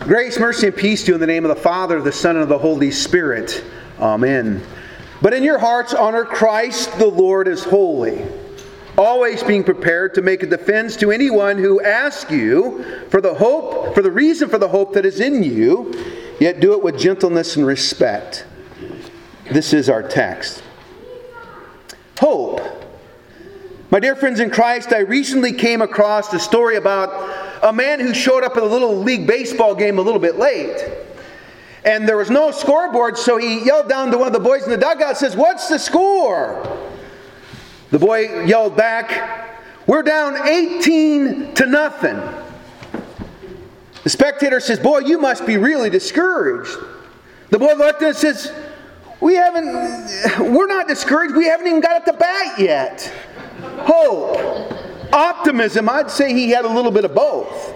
Grace, mercy, and peace to you in the name of the Father, the Son, and of the Holy Spirit. Amen. But in your hearts honor Christ the Lord as holy, always being prepared to make a defense to anyone who asks you for the reason for the hope that is in you, yet do it with gentleness and respect. This is our text. Hope. My dear friends in Christ, I recently came across a story about a man who showed up at a little league baseball game a little bit late. And there was no scoreboard, so he yelled down to one of the boys in the dugout and says, "What's the score?" The boy yelled back, "We're down 18-0. The spectator says, "Boy, you must be really discouraged." The boy looked and says, "We're not discouraged. We haven't even got at the bat yet." Hope. Optimism, I'd say he had a little bit of both.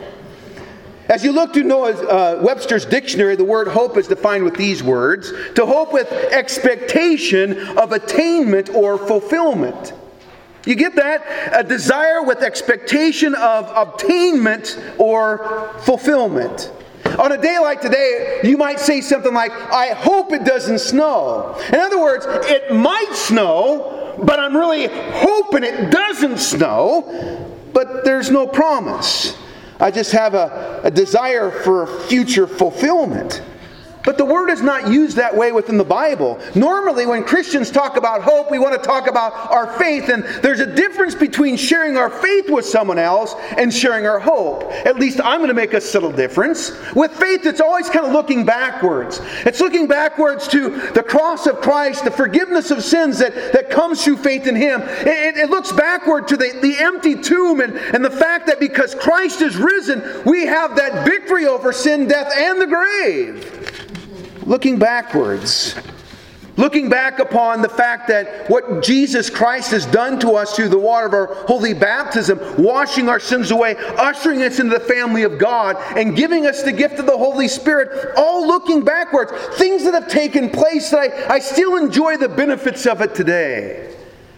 As you look to Webster's dictionary, the word hope is defined with these words: to hope with expectation of attainment or fulfillment. You get that? A desire with expectation of obtainment or fulfillment. On a day like today, you might say something like, "I hope it doesn't snow." In other words, it might snow, but I'm really hoping it doesn't snow, but there's no promise. I just have a desire for future fulfillment. But the word is not used that way within the Bible. Normally, when Christians talk about hope, we want to talk about our faith. And there's a difference between sharing our faith with someone else and sharing our hope. At least I'm going to make a subtle difference. With faith, it's always kind of looking backwards. It's looking backwards to the cross of Christ, the forgiveness of sins that comes through faith in Him. It looks backward to the empty tomb and the fact that because Christ is risen, we have that victory over sin, death, and the grave. Looking backwards. Looking back upon the fact that what Jesus Christ has done to us through the water of our holy baptism, washing our sins away, ushering us into the family of God, and giving us the gift of the Holy Spirit, all looking backwards. Things that have taken place that I still enjoy the benefits of it today.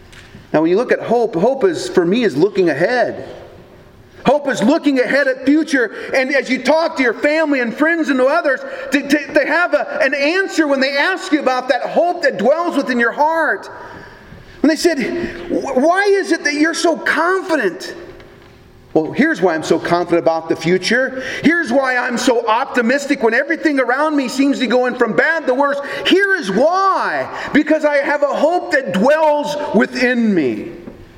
Now when you look at hope, hope for me is looking ahead. Hope is looking ahead at future, and as you talk to your family and friends and to others, to have an answer when they ask you about that hope that dwells within your heart. When they said, "Why is it that you're so confident?" Well, here's why I'm so confident about the future. Here's why I'm so optimistic when everything around me seems to be going from bad to worse. Here is why. Because I have a hope that dwells within me.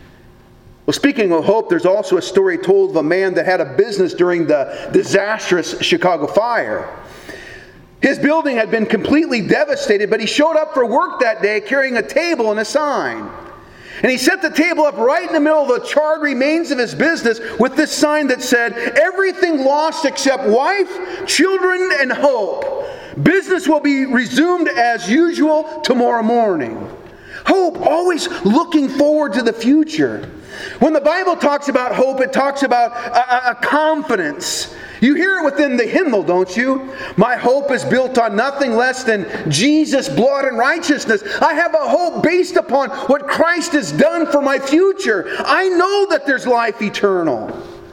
Well, speaking of hope, there's also a story told of a man that had a business during the disastrous Chicago fire. His building had been completely devastated, but he showed up for work that day carrying a table and a sign. And he set the table up right in the middle of the charred remains of his business with this sign that said, "Everything lost except wife, children, and hope. Business will be resumed as usual tomorrow morning." Hope, always looking forward to the future. When the Bible talks about hope, it talks about a confidence. You hear it within the hymnal, don't you? "My hope is built on nothing less than Jesus' blood and righteousness." I have a hope based upon what Christ has done for my future. I know that there's life eternal.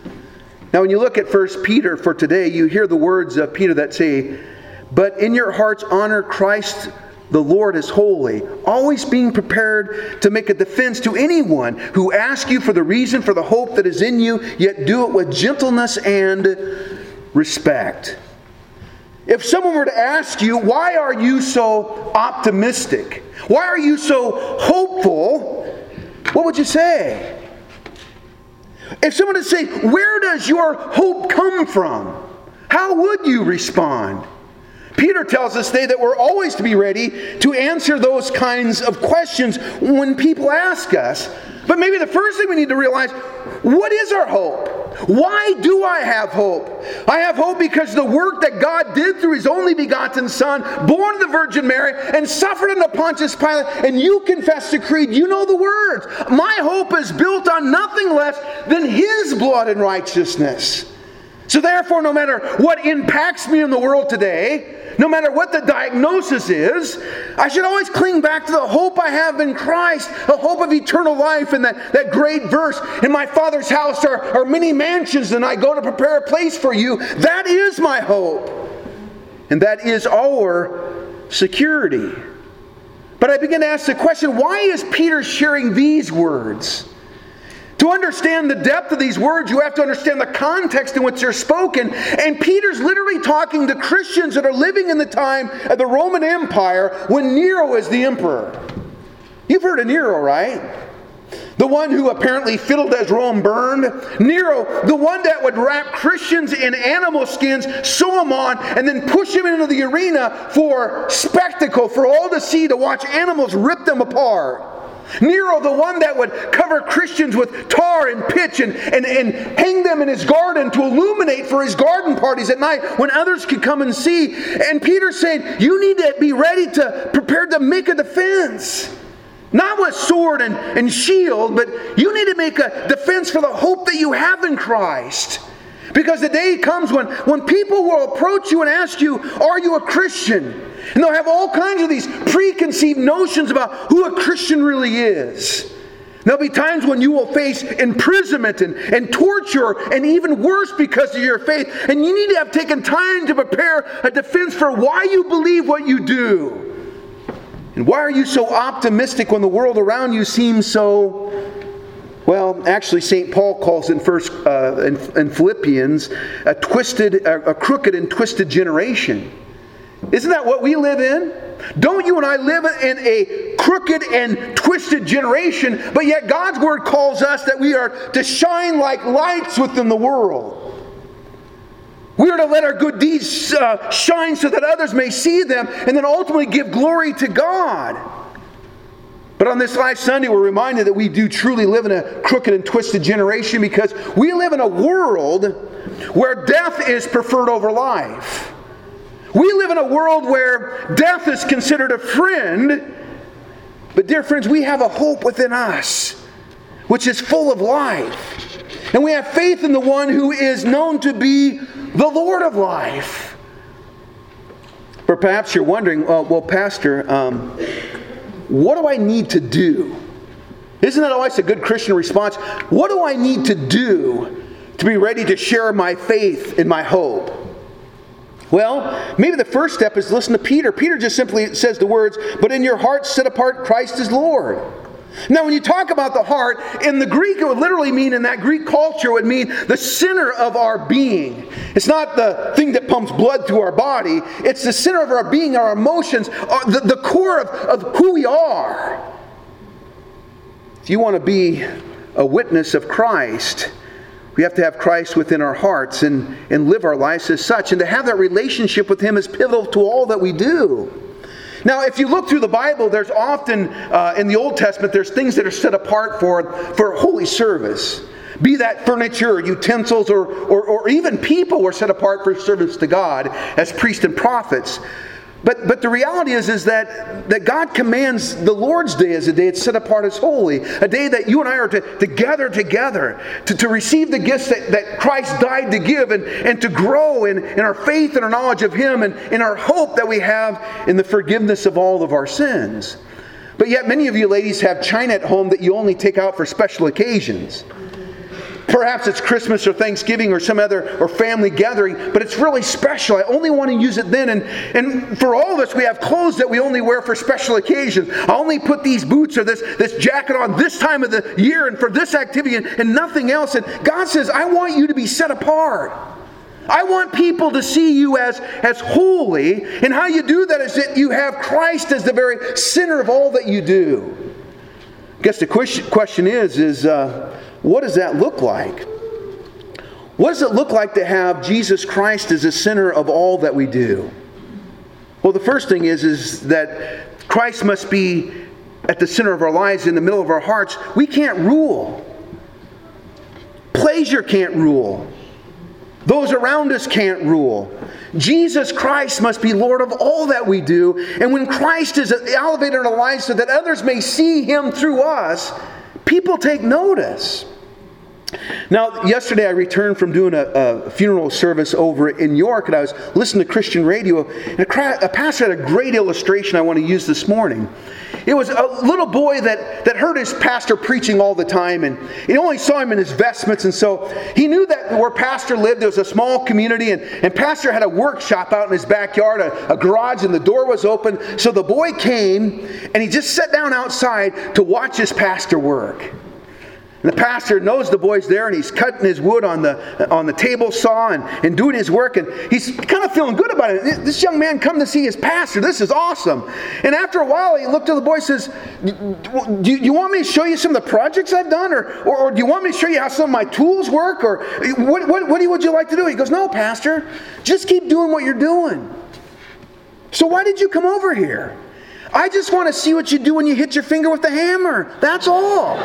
Now when you look at 1 Peter for today, you hear the words of Peter that say, "But in your hearts honor Christ the Lord is holy, always being prepared to make a defense to anyone who asks you for the reason for the hope that is in you, yet do it with gentleness and respect." If someone were to ask you, "Why are you so optimistic? Why are you so hopeful?" what would you say? If someone would say, "Where does your hope come from?" how would you respond? Peter tells us today that we're always to be ready to answer those kinds of questions when people ask us. But maybe the first thing we need to realize, what is our hope? Why do I have hope? I have hope because the work that God did through His only begotten Son, born of the Virgin Mary, and suffered under Pontius Pilate, and you confess the creed, you know the words. My hope is built on nothing less than His blood and righteousness. So therefore, no matter what impacts me in the world today, no matter what the diagnosis is, I should always cling back to the hope I have in Christ, the hope of eternal life, and that great verse, "In my Father's house are many mansions, and I go to prepare a place for you." That is my hope. And that is our security. But I begin to ask the question, why is Peter sharing these words? To understand the depth of these words, you have to understand the context in which they're spoken. And Peter's literally talking to Christians that are living in the time of the Roman Empire when Nero is the emperor. You've heard of Nero, right? The one who apparently fiddled as Rome burned. Nero, the one that would wrap Christians in animal skins, sew them on, and then push them into the arena for spectacle, for all to see, to watch animals rip them apart. Nero, the one that would cover Christians with tar and pitch and hang them in his garden to illuminate for his garden parties at night when others could come and see. And Peter's saying, you need to be ready to prepare to make a defense. Not with sword and shield, but you need to make a defense for the hope that you have in Christ. Because the day comes when people will approach you and ask you, are you a Christian? And they'll have all kinds of these preconceived notions about who a Christian really is. There'll be times when you will face imprisonment and torture and even worse because of your faith. And you need to have taken time to prepare a defense for why you believe what you do. And why are you so optimistic when the world around you seems so, well, actually St. Paul calls in Philippians a crooked and twisted generation. Isn't that what we live in? Don't you and I live in a crooked and twisted generation, but yet God's Word calls us that we are to shine like lights within the world. We are to let our good deeds shine so that others may see them and then ultimately give glory to God. But on this last Sunday, we're reminded that we do truly live in a crooked and twisted generation because we live in a world where death is preferred over life. We live in a world where death is considered a friend. But dear friends, we have a hope within us, which is full of life. And we have faith in the one who is known to be the Lord of life. But perhaps you're wondering, well, Pastor, what do I need to do? Isn't that always a good Christian response? What do I need to do to be ready to share my faith and my hope? Well, maybe the first step is listen to Peter. Peter just simply says the words, but in your hearts set apart Christ as Lord. Now, when you talk about the heart, in the Greek, it would literally mean, in that Greek culture, it would mean the center of our being. It's not the thing that pumps blood through our body. It's the center of our being, our emotions, the core of who we are. If you want to be a witness of Christ, we have to have Christ within our hearts and live our lives as such. And to have that relationship with Him is pivotal to all that we do. Now, if you look through the Bible, there's often, in the Old Testament, there's things that are set apart for holy service. Be that furniture, utensils, or even people were set apart for service to God as priests and prophets. But the reality is that God commands the Lord's Day as a day that's set apart as holy. A day that you and I are to gather together, to receive the gifts that Christ died to give, and to grow in our faith and our knowledge of Him, and in our hope that we have in the forgiveness of all of our sins. But yet many of you ladies have china at home that you only take out for special occasions. Perhaps it's Christmas or Thanksgiving or some other or family gathering, but it's really special. I only want to use it then. And for all of us, we have clothes that we only wear for special occasions. I only put these boots or this jacket on this time of the year and for this activity and nothing else. And God says, I want you to be set apart. I want people to see you as holy. And how you do that is that you have Christ as the very center of all that you do. I guess the question is what does that look like? What does it look like to have Jesus Christ as the center of all that we do? Well, the first thing is that Christ must be at the center of our lives, in the middle of our hearts. We can't rule. Pleasure can't rule. Those around us can't rule. Jesus Christ must be Lord of all that we do. And when Christ is elevated in our lives so that others may see Him through us, people take notice. Now, yesterday I returned from doing a funeral service over in York, and I was listening to Christian radio, and a pastor had a great illustration I want to use this morning. It was a little boy that heard his pastor preaching all the time, and he only saw him in his vestments, and so he knew that where pastor lived, there was a small community, and pastor had a workshop out in his backyard, a garage, and the door was open. So the boy came, and he just sat down outside to watch his pastor work. And the pastor knows the boy's there, and he's cutting his wood on the table saw and doing his work, and he's kind of feeling good about it. This young man come to see his pastor. This is awesome. And after a while, he looked at the boy and says, do you want me to show you some of the projects I've done? Or do you want me to show you how some of my tools work? Or what would you like to do? He goes, no, pastor, just keep doing what you're doing. So why did you come over here? I just want to see what you do when you hit your finger with the hammer. That's all.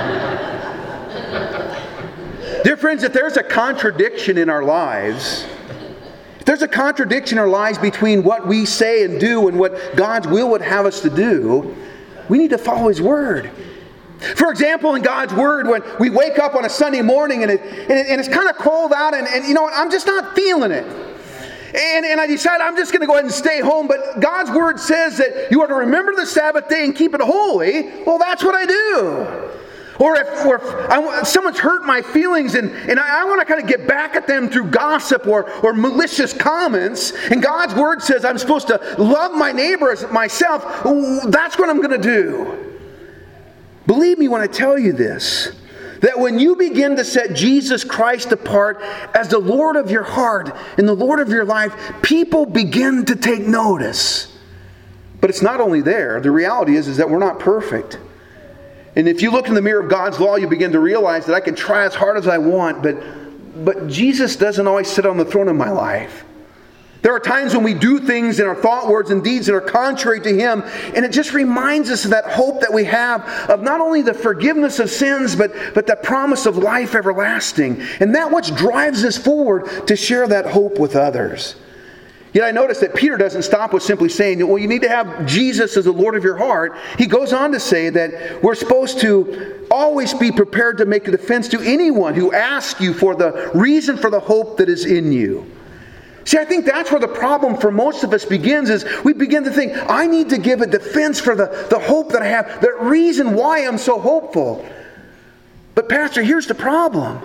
Dear friends, if there's a contradiction in our lives, if there's a contradiction in our lives between what we say and do and what God's will would have us to do, we need to follow His Word. For example, in God's Word, when we wake up on a Sunday morning and it's kind of cold out and you know what, I'm just not feeling it. And I decide I'm just going to go ahead and stay home. But God's Word says that you are to remember the Sabbath day and keep it holy. Well, that's what I do. Or if someone's hurt my feelings and I want to kind of get back at them through gossip or malicious comments, and God's Word says I'm supposed to love my neighbor as myself, that's what I'm going to do. Believe me when I tell you this, that when you begin to set Jesus Christ apart as the Lord of your heart and the Lord of your life, people begin to take notice. But it's not only there. The reality is that we're not perfect. And if you look in the mirror of God's law, you begin to realize that I can try as hard as I want, but Jesus doesn't always sit on the throne of my life. There are times when we do things in our thought, words, and deeds that are contrary to Him, and it just reminds us of that hope that we have of not only the forgiveness of sins, but the promise of life everlasting. And that which drives us forward to share that hope with others. Yet I notice that Peter doesn't stop with simply saying, well, you need to have Jesus as the Lord of your heart. He goes on to say that we're supposed to always be prepared to make a defense to anyone who asks you for the reason for the hope that is in you. See, I think that's where the problem for most of us begins, is we begin to think, I need to give a defense for the hope that I have, the reason why I'm so hopeful. But Pastor, here's the problem.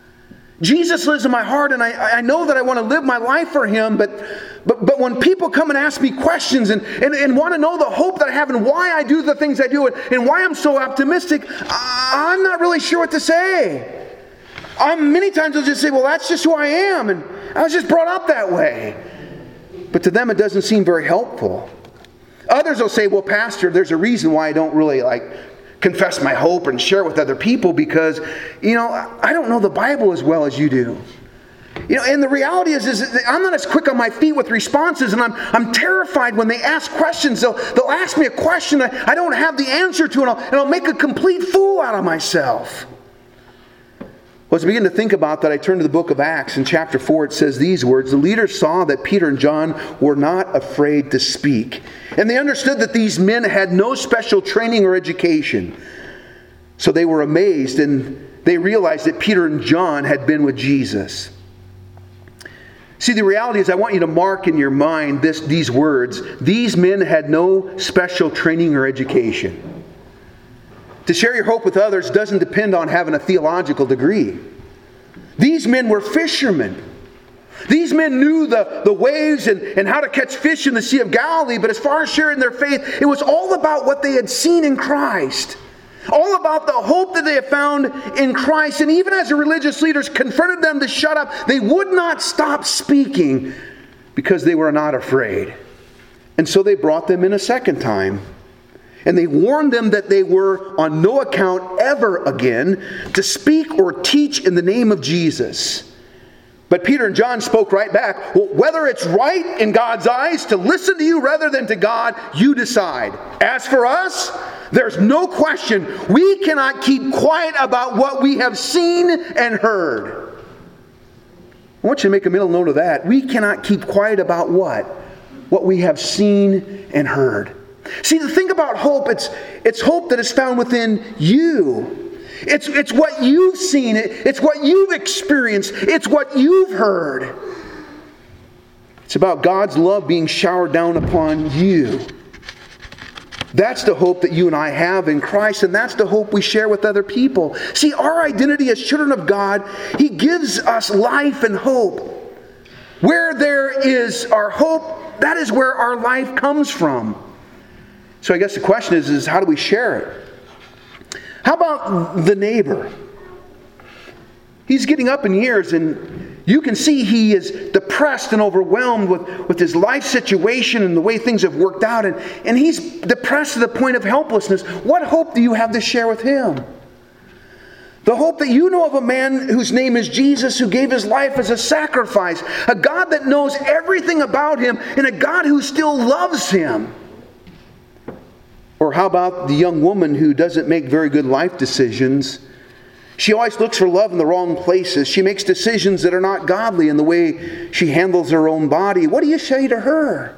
Jesus lives in my heart, and I know that I want to live my life for Him, but when people come and ask me questions and want to know the hope that I have and why I do the things I do and why I'm so optimistic, I'm not really sure what to say. Many times I'll just say, well, that's just who I am, and I was just brought up that way. But to them it doesn't seem very helpful. Others will say, well, Pastor, there's a reason why I don't really confess my hope and share it with other people, because, I don't know the Bible as well as you do. And the reality is that I'm not as quick on my feet with responses, and I'm terrified when they ask questions. They'll ask me a question that I don't have the answer to, and I'll make a complete fool out of myself. Well, as I begin to think about that, I turn to the book of Acts. In chapter 4, it says these words: the leaders saw that Peter and John were not afraid to speak. And they understood that these men had no special training or education. So they were amazed, and they realized that Peter and John had been with Jesus. See, the reality is, I want you to mark in your mind these words. These men had no special training or education. To share your hope with others doesn't depend on having a theological degree. These men were fishermen. These men knew the waves and how to catch fish in the Sea of Galilee, but as far as sharing their faith, it was all about what they had seen in Christ. All about the hope that they had found in Christ. And even as the religious leaders confronted them to shut up, they would not stop speaking because they were not afraid. And so they brought them in a second time. And they warned them that they were on no account ever again to speak or teach in the name of Jesus. But Peter and John spoke right back. Well, whether it's right in God's eyes to listen to you rather than to God, you decide. As for us, there's no question. We cannot keep quiet about what we have seen and heard. I want you to make a mental note of that. We cannot keep quiet about what? What we have seen and heard. See, the thing about hope, it's hope that is found within you. It's what you've seen. It's what you've experienced. It's what you've heard. It's about God's love being showered down upon you. That's the hope that you and I have in Christ, and that's the hope we share with other people. See, our identity as children of God, He gives us life and hope. Where there is our hope, that is where our life comes from. So I guess the question is how do we share it? How about the neighbor? He's getting up in years, and you can see he is depressed and overwhelmed with his life situation and the way things have worked out. And he's depressed to the point of helplessness. What hope do you have to share with him? The hope that you know of a man whose name is Jesus, who gave his life as a sacrifice. A God that knows everything about him, and a God who still loves him. Or how about the young woman who doesn't make very good life decisions? She always looks for love in the wrong places. She makes decisions that are not godly in the way she handles her own body. What do you say to her?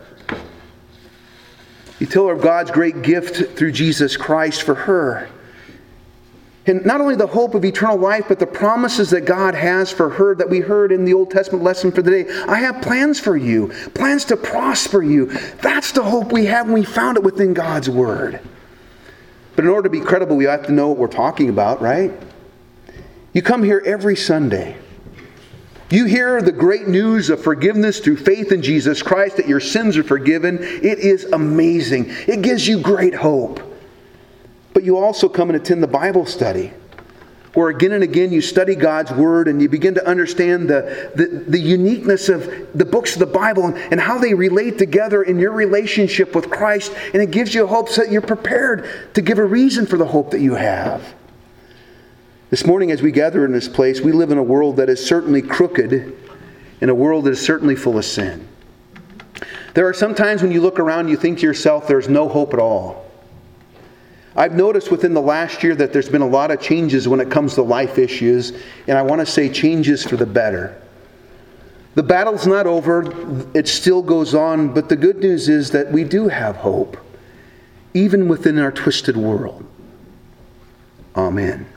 You tell her of God's great gift through Jesus Christ for her. And not only the hope of eternal life, but the promises that God has for her that we heard in the Old Testament lesson for the day. I have plans for you, plans to prosper you. That's the hope we have, and we found it within God's Word. But in order to be credible, we have to know what we're talking about, right? You come here every Sunday. You hear the great news of forgiveness through faith in Jesus Christ, that your sins are forgiven. It is amazing. It gives you great hope. But you also come and attend the Bible study, where again and again you study God's Word and you begin to understand the uniqueness of the books of the Bible and how they relate together in your relationship with Christ. And it gives you hope so that you're prepared to give a reason for the hope that you have. This morning as we gather in this place, we live in a world that is certainly crooked, in a world that is certainly full of sin. There are some times when you look around, you think to yourself, there's no hope at all. I've noticed within the last year that there's been a lot of changes when it comes to life issues, and I want to say changes for the better. The battle's not over, it still goes on, but the good news is that we do have hope, even within our twisted world. Amen.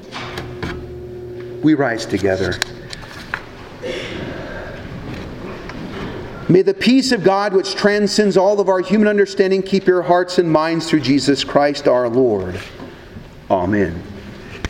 We rise together. May the peace of God, which transcends all of our human understanding, keep your hearts and minds through Jesus Christ our Lord. Amen.